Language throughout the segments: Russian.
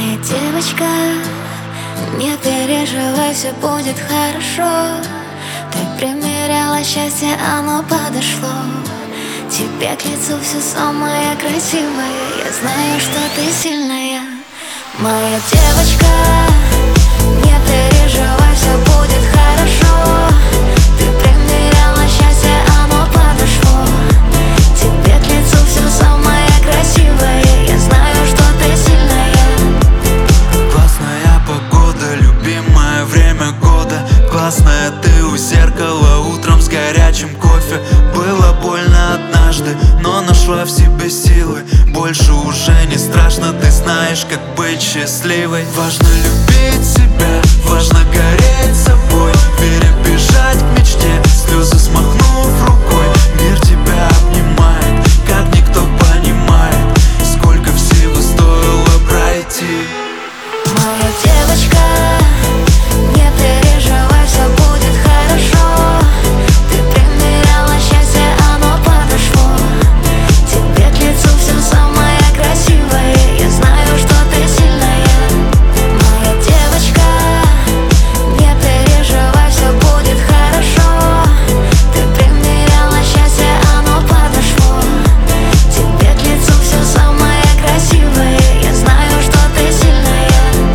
Моя девочка, не переживай, все будет хорошо. Ты примеряла счастье, оно подошло. Тебе к лицу все самое красивое. Я знаю, что ты сильная. Моя девочка, не переживай, все будет хорошо. Ты примеряла счастье, оно подошло. Тебе к лицу все самое красивое. Я знаю, что ты сильная. Классная погода, любимое время года. Классная ты у зеркала утром с горячим кофе. Было больно однажды, но нашла в себе силы. Больше уже не страшно, ты знаешь, как быть счастливой. Важно любить себя, важно гореть собой, перебежать к мечте, слезы смахнув рукой. Мир тебя обнимает, как никто понимает, сколько всего стоило пройти. Моя девочка, не переживай, все будет хорошо. Ты примеряла счастье, оно подошло. Тебе к лицу все самое красивое. Я знаю, что ты сильная. Моя девочка, не переживай, все будет хорошо. Ты примеряла счастье, оно подошло. Тебе к лицу все самое красивое. Я знаю, что ты сильная.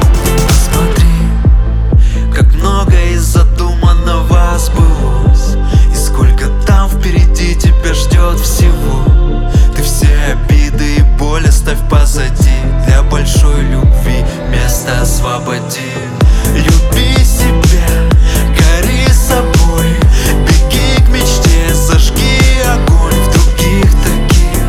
Смотри, как много из задуманного сбылось, и сколько там впереди тебя ждет всего. Ты все обиды и боль оставь позади, для большой любви место освободи. Люби себя, гори собой, беги к мечте, зажги огонь в других таких,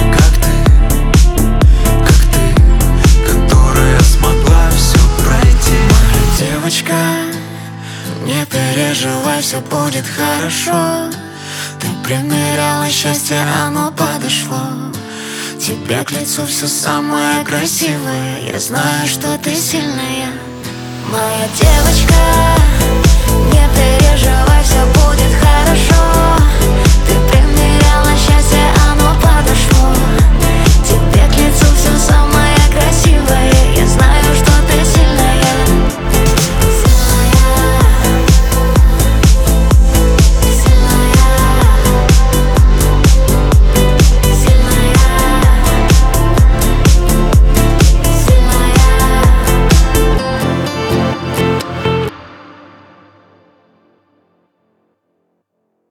как ты, которая смогла все пройти. Девочка, не переживай, все будет хорошо. Ты примеряла счастье, оно подошло. Тебе к лицу все самое красивое. Я знаю, что ты сильная. Моя девочка, не переживай, все будет хорошо. Ты примеряла счастье, оно подошло. Тебе к лицу все самое красивое.